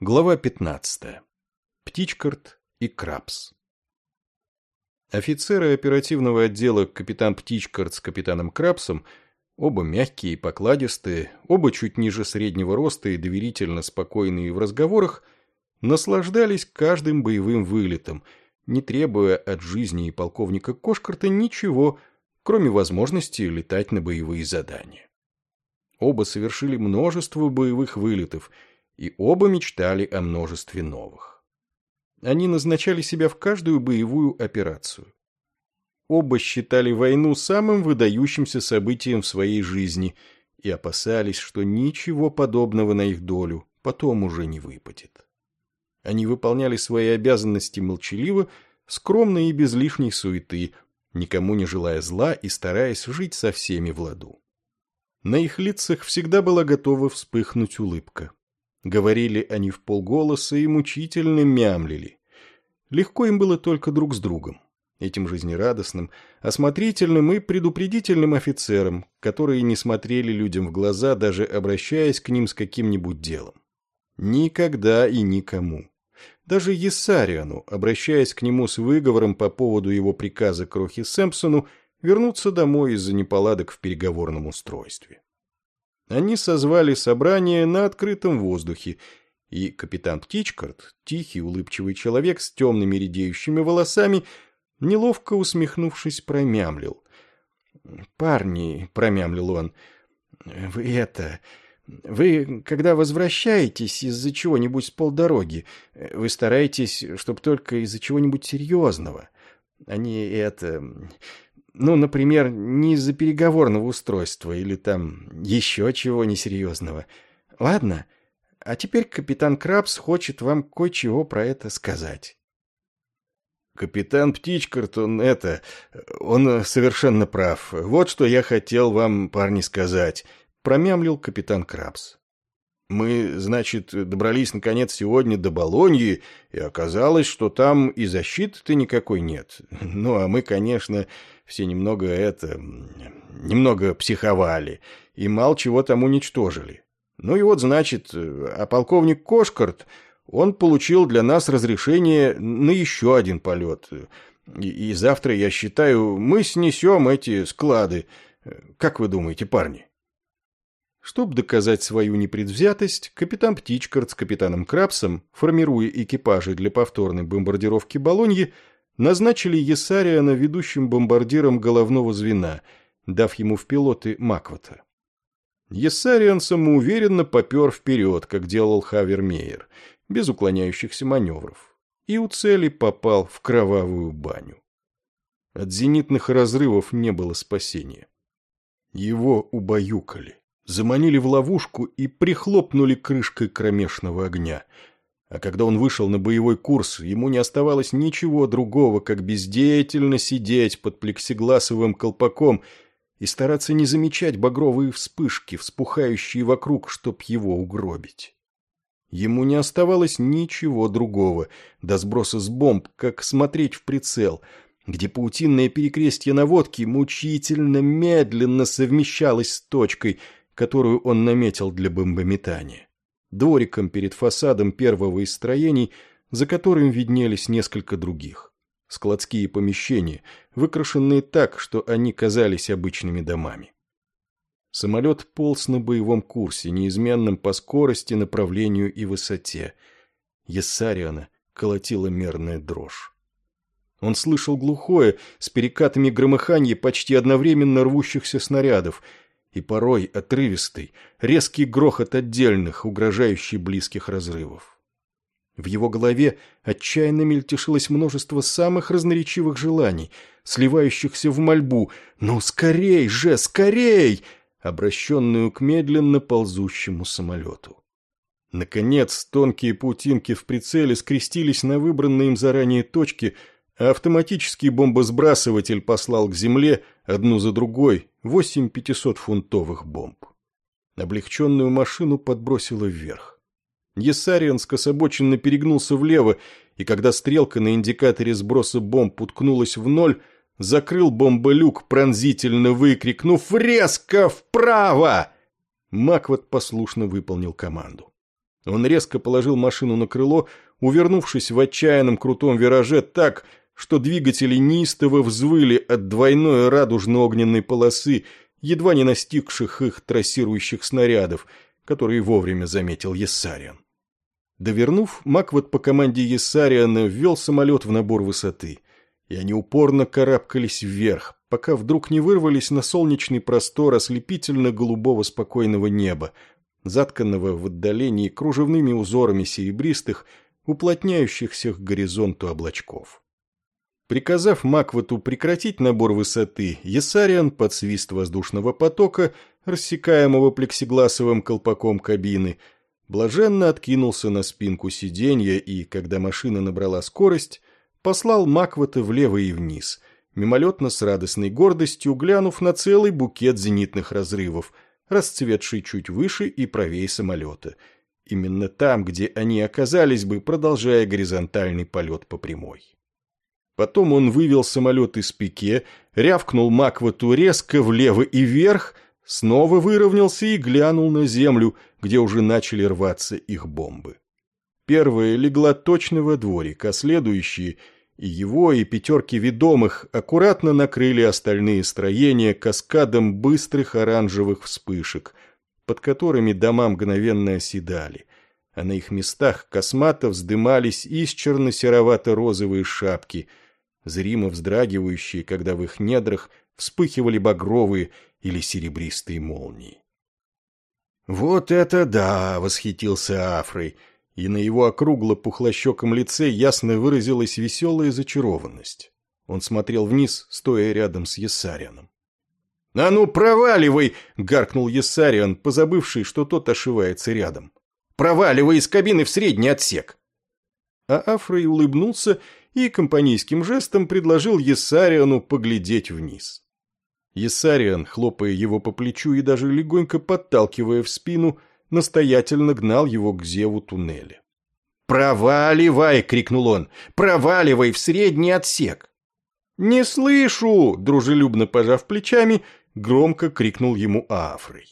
Глава 15. Птичкарт и Крабс. Офицеры оперативного отдела капитан Птичкарт с капитаном Крабсом, оба мягкие и покладистые, оба чуть ниже среднего роста и доверительно спокойные в разговорах, наслаждались каждым боевым вылетом, не требуя от жизни и полковника Кошкарта ничего, кроме возможности летать на боевые задания. Оба совершили множество боевых вылетов, и оба мечтали о множестве новых. Они назначали себя в каждую боевую операцию. Оба считали войну самым выдающимся событием в своей жизни и опасались, что ничего подобного на их долю потом уже не выпадет. Они выполняли свои обязанности молчаливо, скромно и без лишней суеты, никому не желая зла и стараясь жить со всеми в ладу. На их лицах всегда была готова вспыхнуть улыбка. Говорили они вполголоса и мучительно мямлили. Легко им было только друг с другом, этим жизнерадостным, осмотрительным и предупредительным офицерам, которые не смотрели людям в глаза, даже обращаясь к ним с каким-нибудь делом. Никогда и никому. Даже Ессариану, обращаясь к нему с выговором по поводу его приказа Крохе Сэмпсону вернуться домой из-за неполадок в переговорном устройстве. Они созвали собрание на открытом воздухе, и капитан Птичкарт, тихий, улыбчивый человек с темными редеющими волосами, неловко усмехнувшись, промямлил. «Парни», — промямлил он, — Вы, когда возвращаетесь из-за чего-нибудь с полдороги, вы стараетесь, чтоб только из-за чего-нибудь серьезного, а не например, не из-за переговорного устройства или там еще чего несерьезного. Ладно? А теперь капитан Крабс хочет вам кое-чего про это сказать». «Капитан Птичкарт, он совершенно прав. Вот что я хотел вам, парни, сказать», — промямлил капитан Крабс. «Мы, значит, добрались, наконец, сегодня до Болоньи, и оказалось, что там и защиты-то никакой нет. Ну, а мы, конечно, все немного психовали, и мало чего там уничтожили. Ну и вот, значит, а полковник Кошкарт, он получил для нас разрешение на еще один полет. И завтра, я считаю, мы снесем эти склады. Как вы думаете, парни?» Чтобы доказать свою непредвзятость, капитан Птичкарт с капитаном Крабсом, формируя экипажи для повторной бомбардировки Болоньи, назначили Ессариана ведущим бомбардиром головного звена, дав ему в пилоты Маквата. Ессариан самоуверенно попер вперед, как делал Хавермеер, без уклоняющихся маневров, и у цели попал в кровавую баню. От зенитных разрывов не было спасения. Его убаюкали, заманили в ловушку и прихлопнули крышкой кромешного огня. А когда он вышел на боевой курс, ему не оставалось ничего другого, как бездеятельно сидеть под плексигласовым колпаком и стараться не замечать багровые вспышки, вспухающие вокруг, чтоб его угробить. Ему не оставалось ничего другого до сброса с бомб, как смотреть в прицел, где паутинное перекрестье наводки мучительно медленно совмещалось с точкой, которую он наметил для бомбометания, двориком перед фасадом первого из строений, за которым виднелись несколько других. Складские помещения, выкрашенные так, что они казались обычными домами. Самолет полз на боевом курсе, неизменном по скорости, направлению и высоте. Ессариана колотила мерная дрожь. Он слышал глухое, с перекатами громыханье почти одновременно рвущихся снарядов, и порой отрывистый, резкий грохот отдельных, угрожающий близких разрывов. В его голове отчаянно мельтешилось множество самых разноречивых желаний, сливающихся в мольбу «Ну, скорей же, скорей!», обращенную к медленно ползущему самолету. Наконец, тонкие паутинки в прицеле скрестились на выбранной им заранее точке, а автоматический бомбосбрасыватель послал к земле одну за другой 8 500-фунтовых бомб. Облегченную машину подбросило вверх. Ессариан скособоченно перегнулся влево, и когда стрелка на индикаторе сброса бомб уткнулась в 0, закрыл бомболюк, пронзительно выкрикнув «Резко вправо!». Макват послушно выполнил команду. Он резко положил машину на крыло, увернувшись в отчаянном крутом вираже так, что двигатели неистово взвыли от двойной радужно-огненной полосы, едва не настигших их трассирующих снарядов, которые вовремя заметил Ессариан. Довернув, Маквот по команде Ессариана ввел самолет в набор высоты, и они упорно карабкались вверх, пока вдруг не вырвались на солнечный простор ослепительно-голубого спокойного неба, затканного в отдалении кружевными узорами серебристых, уплотняющихся к горизонту облачков. Приказав Маквоту прекратить набор высоты, Ессариан под свист воздушного потока, рассекаемого плексигласовым колпаком кабины, блаженно откинулся на спинку сиденья и, когда машина набрала скорость, послал Маквота влево и вниз, мимолетно с радостной гордостью глянув на целый букет зенитных разрывов, расцветший чуть выше и правее самолета, именно там, где они оказались бы, продолжая горизонтальный полет по прямой. Потом он вывел самолет из пике, рявкнул Маквоту резко влево и вверх, снова выровнялся и глянул на землю, где уже начали рваться их бомбы. Первая легла точно во дворик, а следующие, и его, и пятерки ведомых, аккуратно накрыли остальные строения каскадом быстрых оранжевых вспышек, под которыми дома мгновенно оседали, а на их местах космато вздымались исчерно-серовато-розовые шапки, зримо вздрагивающие, когда в их недрах вспыхивали багровые или серебристые молнии. «Вот это да!» — восхитился Афрой, и на его округло-пухлощеком лице ясно выразилась веселая зачарованность. Он смотрел вниз, стоя рядом с Ессарианом. «А ну, проваливай!» — гаркнул Ессариан, позабывший, что тот ошивается рядом. «Проваливай из кабины в средний отсек!» А Афрой улыбнулся и компанейским жестом предложил Ессариану поглядеть вниз. Ессариан, хлопая его по плечу и даже легонько подталкивая в спину, настоятельно гнал его к зеву туннеля. «Проваливай!» — крикнул он. «Проваливай в средний отсек!» «Не слышу!» — дружелюбно пожав плечами, громко крикнул ему Афрой.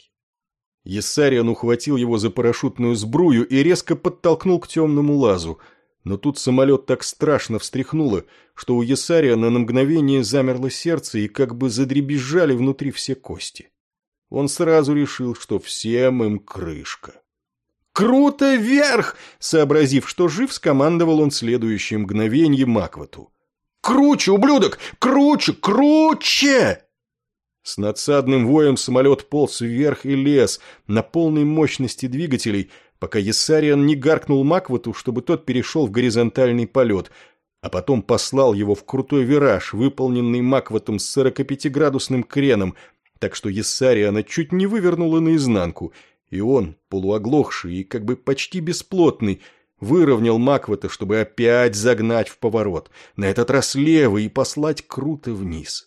Ессариан ухватил его за парашютную сбрую и резко подтолкнул к темному лазу, но тут самолет так страшно встряхнуло, что у Ессариана на мгновение замерло сердце и как бы задребезжали внутри все кости. Он сразу решил, что всем им крышка. «Круто вверх!» — сообразив, что жив, скомандовал он следующее мгновенье Маквоту. «Круче, ублюдок! Круче! Круче!» С надсадным воем самолет полз вверх и лез на полной мощности двигателей, пока Ессариан не гаркнул Маквоту, чтобы тот перешел в горизонтальный полет, а потом послал его в крутой вираж, выполненный Маквотом с 45-градусным креном, так что Ессариана чуть не вывернуло наизнанку, и он, полуоглохший и как бы почти бесплотный, выровнял Маквота, чтобы опять загнать в поворот, на этот раз левый, и послать круто вниз.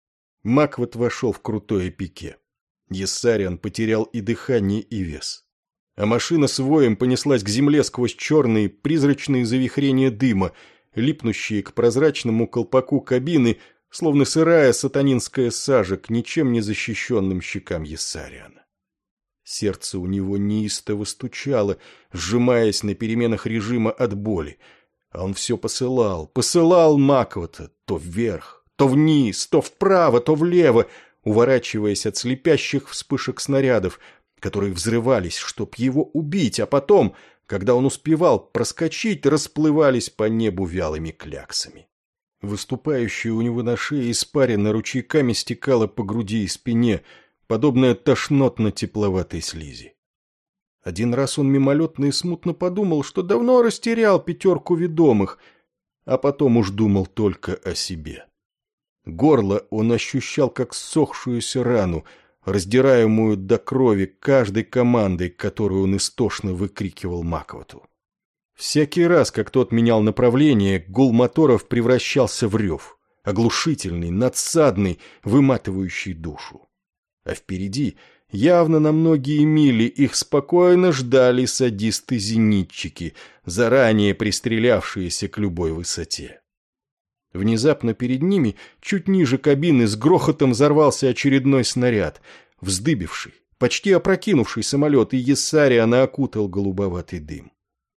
Маквот вошел в крутое пике. Ессариан потерял и дыхание, и вес. А машина с воем понеслась к земле сквозь черные призрачные завихрения дыма, липнущие к прозрачному колпаку кабины, словно сырая сатанинская сажа к ничем не защищенным щекам Ессариана. Сердце у него неистово стучало, сжимаясь на переменах режима от боли, а он все посылал Маквота то вверх, то вниз, то вправо, то влево, уворачиваясь от слепящих вспышек снарядов, которые взрывались, чтоб его убить, а потом, когда он успевал проскочить, расплывались по небу вялыми кляксами. Выступающая у него на шее испарина ручейками стекала по груди и спине, подобная тошнотно-тепловатой слизи. Один раз он мимолетно и смутно подумал, что давно растерял пятерку ведомых, а потом уж думал только о себе. Горло он ощущал как ссохшуюся рану, раздираемую до крови каждой командой, которую он истошно выкрикивал Маквоту. Всякий раз, как тот менял направление, гул моторов превращался в рев, оглушительный, надсадный, выматывающий душу. А впереди, явно на многие мили, их спокойно ждали садисты-зенитчики, заранее пристрелявшиеся к любой высоте. Внезапно перед ними, чуть ниже кабины, с грохотом взорвался очередной снаряд, вздыбивший, почти опрокинувший самолет, и Ессариана окутал голубоватый дым.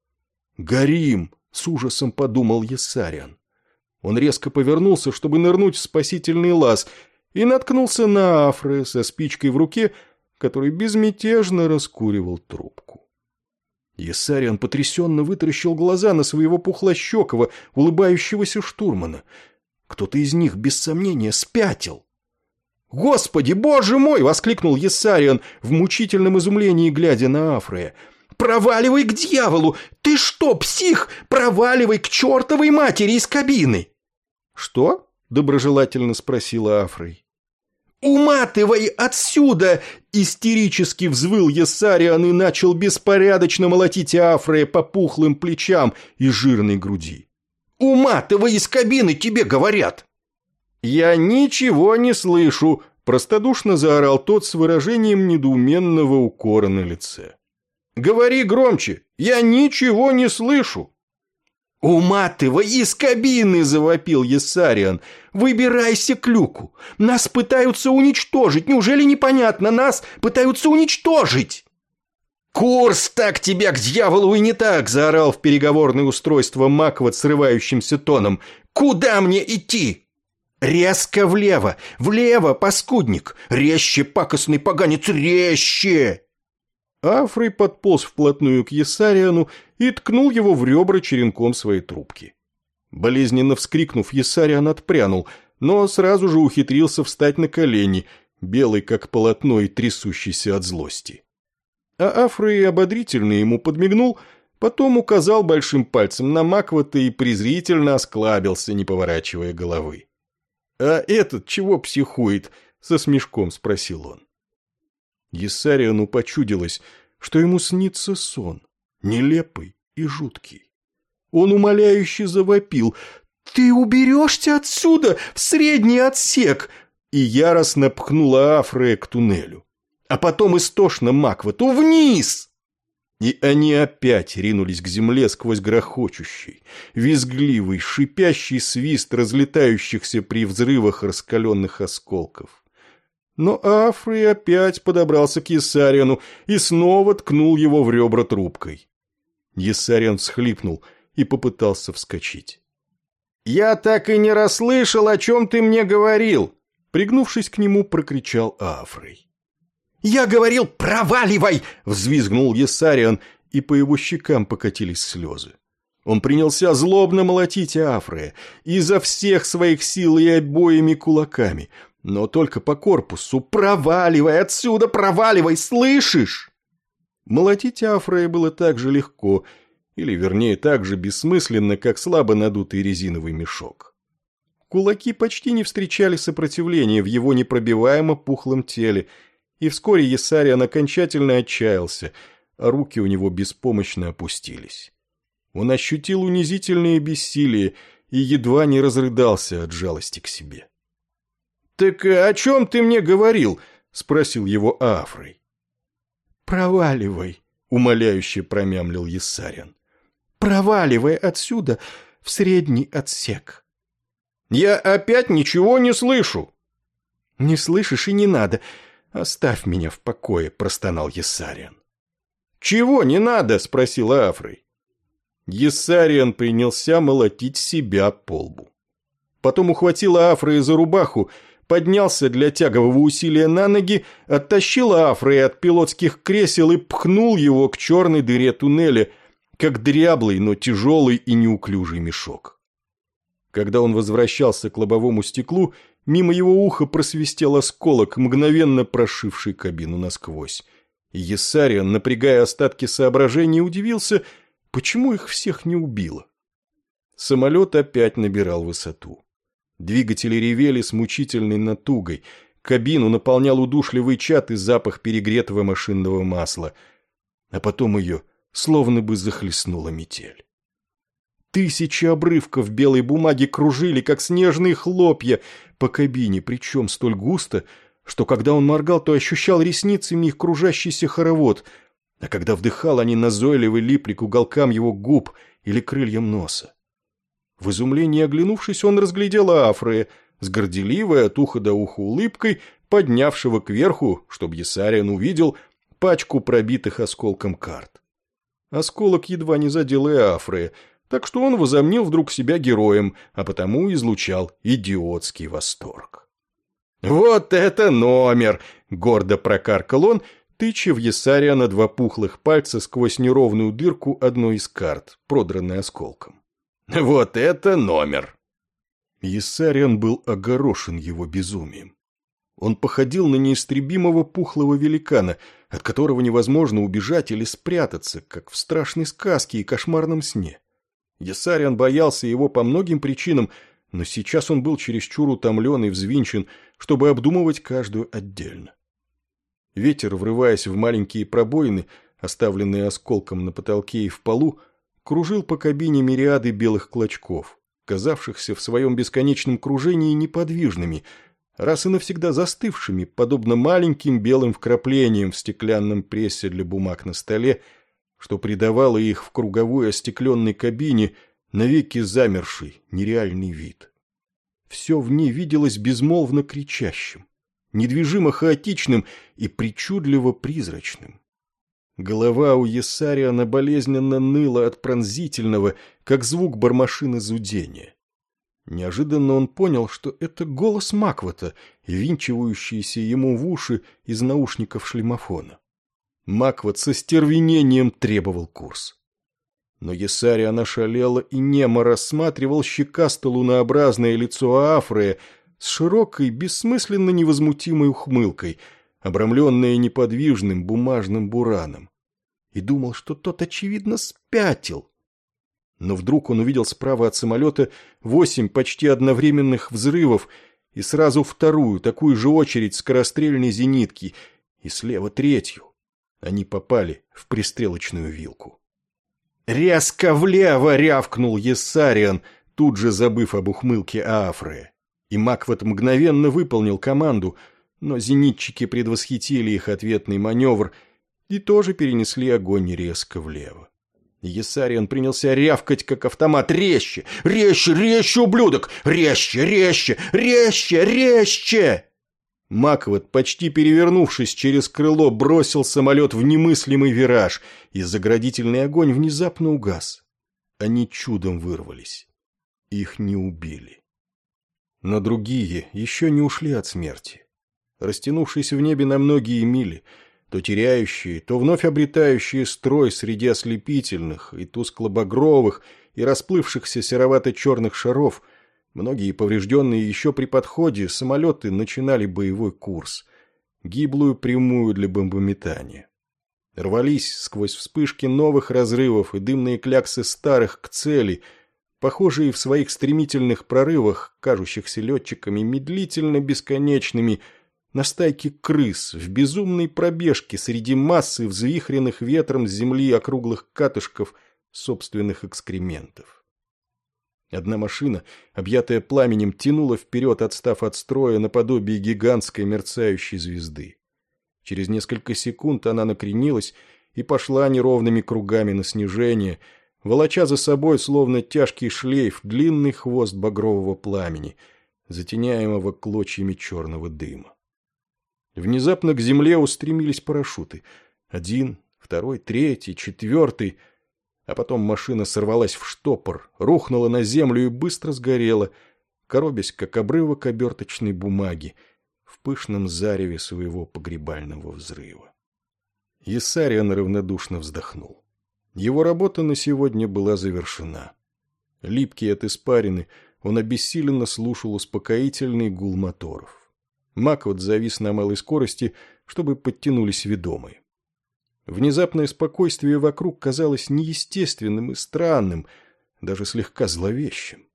«Горим!» — с ужасом подумал Ессариан. Он резко повернулся, чтобы нырнуть в спасительный лаз, и наткнулся на Афре со спичкой в руке, который безмятежно раскуривал трубку. Ессариан потрясенно вытаращил глаза на своего пухлощекого, улыбающегося штурмана. Кто-то из них, без сомнения, спятил. «Господи, боже мой!» — воскликнул Ессариан в мучительном изумлении, глядя на Афрея. «Проваливай к дьяволу! Ты что, псих? Проваливай к чертовой матери из кабины!» «Что?» — доброжелательно спросила Афрей. «Уматывай отсюда!» — истерически взвыл Ессариан и начал беспорядочно молотить Афрея по пухлым плечам и жирной груди. «Уматывай из кабины, тебе говорят!» «Я ничего не слышу!» — простодушно заорал тот с выражением недоуменного укора на лице. «Говори громче! Я ничего не слышу!» «Уматывай из кабины!» — завопил Ессариан. «Выбирайся к люку! Нас пытаются уничтожить! Неужели непонятно? Нас пытаются уничтожить!» «Курс, так тебя к дьяволу и не так!» — заорал в переговорное устройство Маквот срывающимся тоном. «Куда мне идти?» «Резко влево! Влево, паскудник! Резче, пакостный поганец, резче!» Афрей подполз вплотную к Ессариану и ткнул его в ребра черенком своей трубки. Болезненно вскрикнув, Ессариан отпрянул, но сразу же ухитрился встать на колени, белый как полотно и трясущийся от злости. А Афрей ободрительно ему подмигнул, потом указал большим пальцем на Маквота и презрительно осклабился, не поворачивая головы. «А этот чего психует?» — со смешком спросил он. Ессариану почудилось, что ему снится сон, нелепый и жуткий. Он умоляюще завопил: «Ты уберешься отсюда, в средний отсек!» и яростно пхнула Афрея к туннелю. А потом истошно Маквоту: «Вниз!» И они опять ринулись к земле сквозь грохочущий, визгливый, шипящий свист разлетающихся при взрывах раскаленных осколков. Но Афрей опять подобрался к Ессариану и снова ткнул его в ребра трубкой. Ессариан всхлипнул и попытался вскочить. «Я так и не расслышал, о чем ты мне говорил!» Пригнувшись к нему, прокричал Афрей. «Я говорил, проваливай!» — взвизгнул Ессариан, и по его щекам покатились слезы. Он принялся злобно молотить Афрея изо всех своих сил и обоими кулаками, но только по корпусу. «Проваливай отсюда, проваливай, слышишь?» Молотить Афрея было так же легко, или, вернее, так же бессмысленно, как слабо надутый резиновый мешок. Кулаки почти не встречали сопротивления в его непробиваемо пухлом теле, и вскоре Ессариан окончательно отчаялся, а руки у него беспомощно опустились. Он ощутил унизительное бессилие и едва не разрыдался от жалости к себе. «Так о чем ты мне говорил?» — спросил его Афрей. «Проваливай», — умоляюще промямлил Ессариан. «Проваливай отсюда в средний отсек». «Я опять ничего не слышу». «Не слышишь и не надо. Оставь меня в покое», — простонал Ессариан. «Чего не надо?» — спросил Афрей. Ессариан принялся молотить себя по лбу. Потом ухватил Афрея за рубаху, поднялся для тягового усилия на ноги, оттащил Афрея от пилотских кресел и пхнул его к черной дыре туннеля, как дряблый, но тяжелый и неуклюжий мешок. Когда он возвращался к лобовому стеклу, мимо его уха просвистел осколок, мгновенно прошивший кабину насквозь. И Ессариан, напрягая остатки соображений, удивился, почему их всех не убило. Самолет опять набирал высоту. Двигатели ревели с мучительной натугой, кабину наполнял удушливый чад и запах перегретого машинного масла, а потом ее словно бы захлестнула метель. Тысячи обрывков белой бумаги кружили, как снежные хлопья, по кабине, причем столь густо, что когда он моргал, то ощущал ресницами их кружащийся хоровод, а когда вдыхал, они назойливо липли к уголкам его губ или крыльям носа. В изумлении оглянувшись, он разглядел Афрея с горделивой от уха до уха улыбкой, поднявшего кверху, чтобы Есариан увидел, пачку пробитых осколком карт. Осколок едва не задел Эафрея, так что он возомнил вдруг себя героем, а потому излучал идиотский восторг. «Вот это номер!» — гордо прокаркал он, тыча в Есариана два пухлых пальца сквозь неровную дырку одной из карт, продранной осколком. «Вот это номер!» Есариан был огорошен его безумием. Он походил на неистребимого пухлого великана, от которого невозможно убежать или спрятаться, как в страшной сказке и кошмарном сне. Есариан боялся его по многим причинам, но сейчас он был чересчур утомлен и взвинчен, чтобы обдумывать каждую отдельно. Ветер, врываясь в маленькие пробоины, оставленные осколком на потолке и в полу, кружил по кабине мириады белых клочков, казавшихся в своем бесконечном кружении неподвижными, раз и навсегда застывшими, подобно маленьким белым вкраплениям в стеклянном прессе для бумаг на столе, что придавало их в круговой остекленной кабине навеки замерший, нереальный вид. Все в ней виделось безмолвно кричащим, недвижимо хаотичным и причудливо призрачным. Голова у Есариана болезненно ныла от пронзительного, как звук бормашины зудения. Неожиданно он понял, что это голос Маквата, ввинчивающийся ему в уши из наушников шлемофона. Макват со стервенением требовал курс. Но Есариан ошалело и немо рассматривал щекасто-лунообразное лицо Аафрея с широкой, бессмысленно невозмутимой ухмылкой, обрамленное неподвижным бумажным бураном, и думал, что тот, очевидно, спятил. Но вдруг он увидел справа от самолета 8 почти одновременных взрывов и сразу вторую, такую же очередь скорострельной зенитки, и слева третью. Они попали в пристрелочную вилку. «Резко влево!» — рявкнул Есариан, тут же забыв об ухмылке Аафрея. И Макват мгновенно выполнил команду, но зенитчики предвосхитили их ответный маневр и тоже перенесли огонь резко влево. Есариан принялся рявкать, как автомат: «Резче! Резче! Резче, ублюдок! Резче! Резче! Резче! Резче!» Макват, почти перевернувшись через крыло, бросил самолет в немыслимый вираж, и заградительный огонь внезапно угас. Они чудом вырвались. Их не убили. Но другие еще не ушли от смерти. Растянувшись в небе на многие мили, то теряющие, то вновь обретающие строй среди ослепительных и тускло-багровых и расплывшихся серовато-черных шаров, многие поврежденные еще при подходе, самолеты начинали боевой курс, гиблую прямую для бомбометания. Рвались сквозь вспышки новых разрывов и дымные кляксы старых к цели, похожие в своих стремительных прорывах, кажущихся летчиками медлительно бесконечными, на стайки крыс в безумной пробежке среди массы взвихренных ветром с земли округлых катышков собственных экскрементов. Одна машина, объятая пламенем, тянула вперед, отстав от строя наподобие гигантской мерцающей звезды. Через несколько секунд она накренилась и пошла неровными кругами на снижение, волоча за собой, словно тяжкий шлейф, длинный хвост багрового пламени, затеняемого клочьями черного дыма. Внезапно к земле устремились парашюты. 1, 2, 3, 4. А потом машина сорвалась в штопор, рухнула на землю и быстро сгорела, коробясь, как обрывок оберточной бумаги, в пышном зареве своего погребального взрыва. Есариан равнодушно вздохнул. Его работа на сегодня была завершена. Липкий от испарины, он обессиленно слушал успокоительный гул моторов. Макват завис на малой скорости, чтобы подтянулись ведомые. Внезапное спокойствие вокруг казалось неестественным и странным, даже слегка зловещим.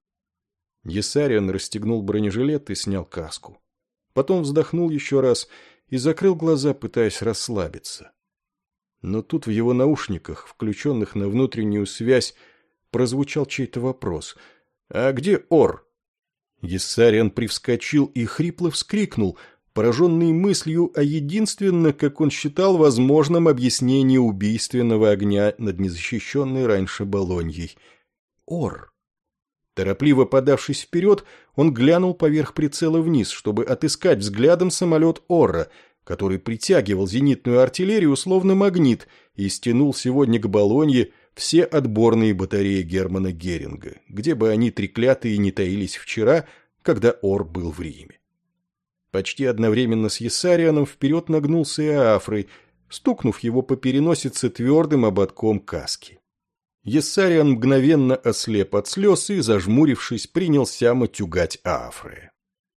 Есариан расстегнул бронежилет и снял каску. Потом вздохнул еще раз и закрыл глаза, пытаясь расслабиться. Но тут в его наушниках, включенных на внутреннюю связь, прозвучал чей-то вопрос: «А где Ор?» Есариан привскочил и хрипло вскрикнул, пораженный мыслью о единственном, как он считал, возможном объяснении убийственного огня над незащищенной раньше Болоньей. Ор. Торопливо подавшись вперед, он глянул поверх прицела вниз, чтобы отыскать взглядом самолет Орра, который притягивал зенитную артиллерию словно магнит и стянул сегодня к Болонье все отборные батареи Германа Геринга, где бы они треклятые не таились вчера, когда Орр был в Риме. Почти одновременно с Ессарианом вперед нагнулся и Афрой, стукнув его по переносице твердым ободком каски. Ессариан мгновенно ослеп от слез и, зажмурившись, принялся матюгать Афры.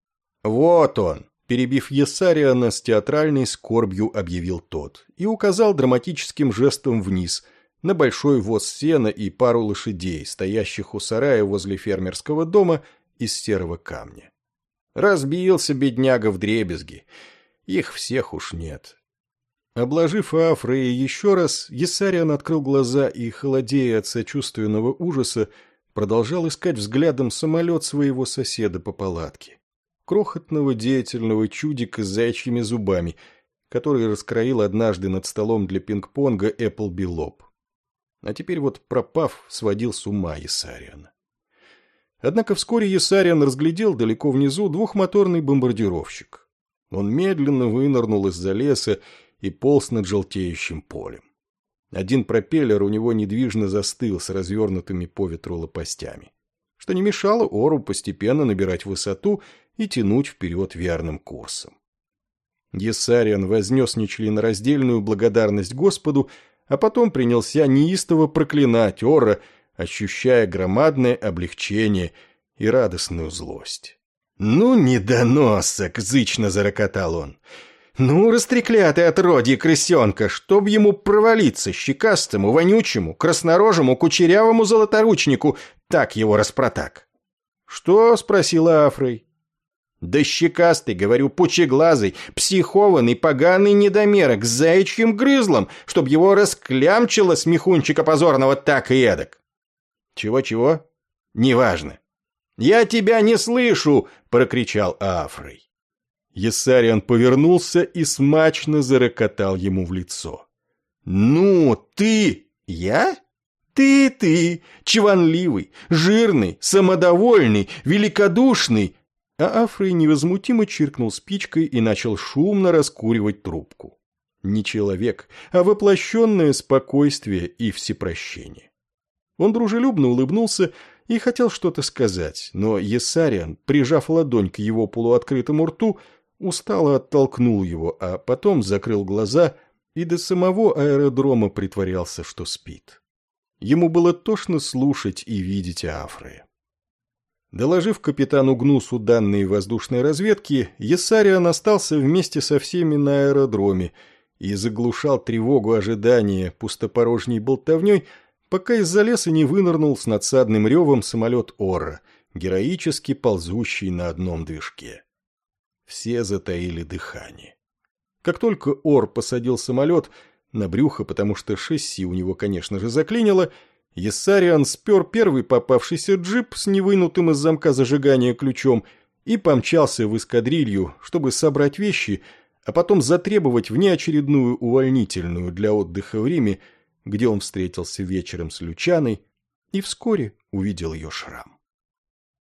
«Вот он!» – перебив Ессариана, с театральной скорбью объявил тот и указал драматическим жестом вниз – на большой воз сена и пару лошадей, стоящих у сарая возле фермерского дома из серого камня. Разбился бедняга вдребезги. Их всех уж нет. Обложив Афры еще раз, Ессариан открыл глаза и, холодея от сочувственного ужаса, продолжал искать взглядом самолет своего соседа по палатке. Крохотного деятельного чудика с заячьими зубами, который раскроил однажды над столом для пинг-понга Эпплби Лоб. А теперь вот, пропав, сводил с ума Ессариана. Однако вскоре Ессариан разглядел далеко внизу двухмоторный бомбардировщик. Он медленно вынырнул из-за леса и полз над желтеющим полем. Один пропеллер у него недвижно застыл с развернутыми по ветру лопастями, что не мешало Ору постепенно набирать высоту и тянуть вперед верным курсом. Ессариан вознес нечленораздельную благодарность Господу, а потом принялся неистово проклинать Орра, ощущая громадное облегчение и радостную злость. «Ну, недоносок!» — зычно зарокотал он. «Ну, растреклятый отродье крысенка, чтоб ему провалиться, щекастому, вонючему, краснорожему, кучерявому золоторучнику, так его распротак!» «Что?» — спросила Афрой. «Да щекастый, говорю, пучеглазый, психованный, поганый недомерок с заячьим грызлом, чтоб его расклямчило смехунчика позорного так и эдак». «Чего-чего?» «Неважно». «Я тебя не слышу!» — прокричал Афрой. Ессариан повернулся и смачно зарокотал ему в лицо. «Ну, ты...» «Я?» «Ты, чванливый, жирный, самодовольный, великодушный...» А Афрой невозмутимо чиркнул спичкой и начал шумно раскуривать трубку. Не человек, а воплощенное спокойствие и всепрощение. Он дружелюбно улыбнулся и хотел что-то сказать, но Ессариан, прижав ладонь к его полуоткрытому рту, устало оттолкнул его, а потом закрыл глаза и до самого аэродрома притворялся, что спит. Ему было тошно слушать и видеть Афры. Доложив капитану Гнусу данные воздушной разведки, Ессариан остался вместе со всеми на аэродроме и заглушал тревогу ожидания пустопорожней болтовней, пока из-за леса не вынырнул с надсадным ревом самолет Орра, героически ползущий на одном движке. Все затаили дыхание. Как только Орр посадил самолет на брюхо, потому что шасси у него, конечно же, заклинило, Ессариан спер первый попавшийся джип с невынутым из замка зажигания ключом и помчался в эскадрилью, чтобы собрать вещи, а потом затребовать внеочередную увольнительную для отдыха в Риме, где он встретился вечером с Лючаной и вскоре увидел ее шрам.